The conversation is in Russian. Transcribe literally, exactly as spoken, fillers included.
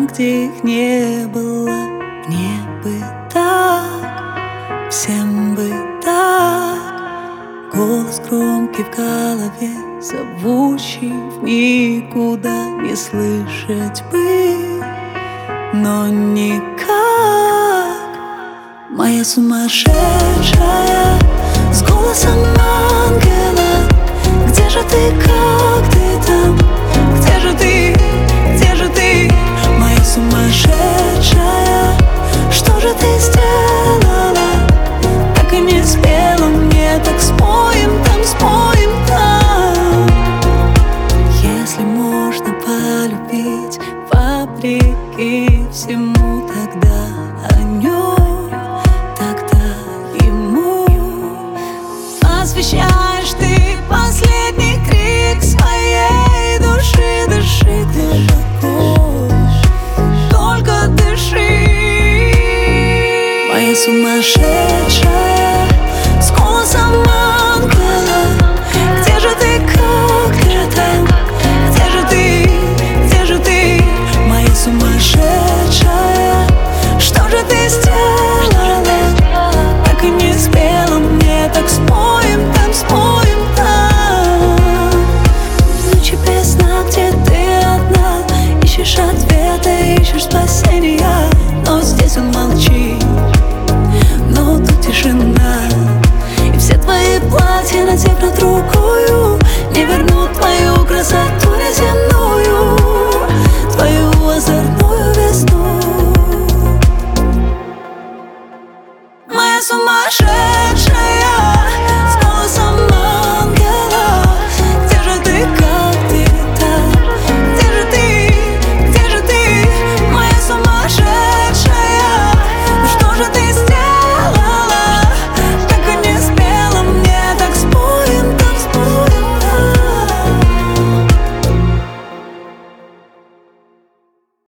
там, где их не было. Мне бы так, всем бы так. Голос громкий в голове, зовущий в никуда. Не слышать бы, но никак. Моя сумасшедшая, с голосом ангела, где же ты?